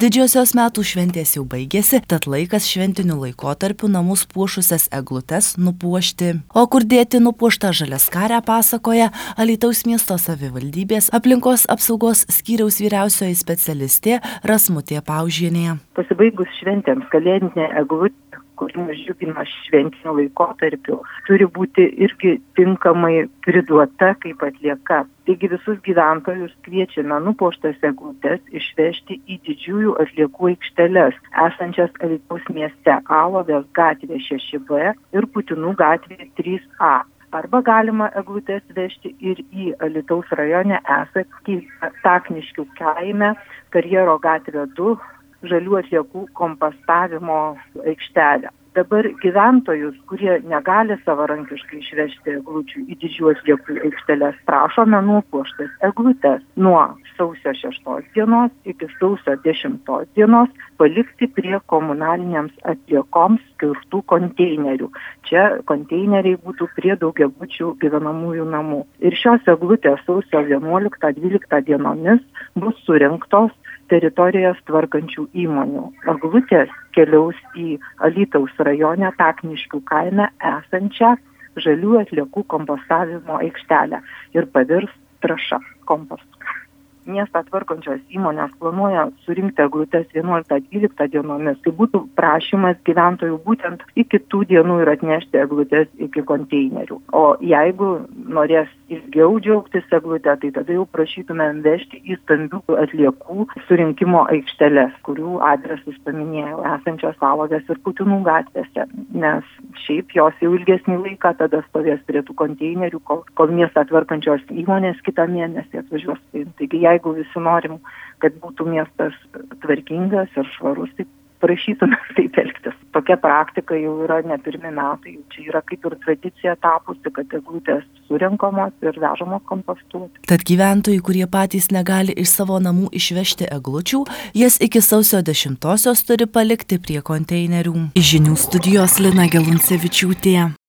Didžiosios metų šventės jau baigėsi, tad laikas šventiniu laikotarpiu namus puošusias eglutes nupuošti. O kur dėti nupuoštą žaliaskarę pasakoja Alytaus miesto savivaldybės aplinkos apsaugos skyriaus vyriausioji specialistė Rasmutė Paužienė. Pasibaigus šventėms kalėdinė eglutė, kuri mus džiugina šventiniu laikotarpiu, turi būti irgi tinkamai priduota kaip atlieka. Taigi visus gyventojus kviečiame nupuoštas eglutes išvežti į didžiųjų atliekų aikšteles, esančias Alytaus mieste Alovės gatvė 6B ir Putinų gatvė 3A. Arba galima eglutes vežti ir į Alytaus rajone esantį Takniškių kaime, Karjero gatvė 2, žalių atliekų kompostavimo aikštelę. Dabar gyventojus, kurie negali savarankiškai išvežti eglučių į didžiųjų atliekų aikšteles, prašome nupuoštas eglutes nuo sausio 6 dienos iki sausio 10 dienos palikti prie komunalinėms atliekoms skirtų konteinerių. Čia konteineriai būtų prie daugiabučių gyvenamųjų namų. Ir šios eglutės sausio 11-12 dienomis bus surinktos teritorijas tvarkančių įmonių. Eglutės keliaus į Alytaus rajone Takniškių kaime esančią žalių atliekų kompostavimo aikštelę ir pavirs trąša kompostu. Miestą tvarkančios įmonės planuoja surinkti eglutes 11-12 dienomis. Tai būtų prašymas gyventojų būtent iki tų dienų ir atnešti eglutes iki konteinerių. O jeigu norės ilgiau džiaugtis eglutę, tai tada jau prašytume vežti į stambių atliekų surinkimo aikšteles, kurių adresus paminėjau, esančios Alovės ir Putinų gatvėse. Nes šiaip jos jau ilgesnį laiką tada stovės prie tų konteinerių, kol miestą tvarkančios įmonės kitą mėnesį atvažiuos. Taigi, jeigu visi norim, kad būtų miestas tvarkingas ir švarus, tai prašytume taip elgtis. Tokia praktika jau yra ne pirmi metai. Čia yra kaip ir tradicija tapusi, kad eglutės surenkamos ir vežamos kompostuoti. Tad gyventojai, kurie patys negali iš savo namų išvežti eglučių, jas iki sausio 10 turi palikti prie konteinerių. Iš žinių studijos Lina Geluncevičiūtė.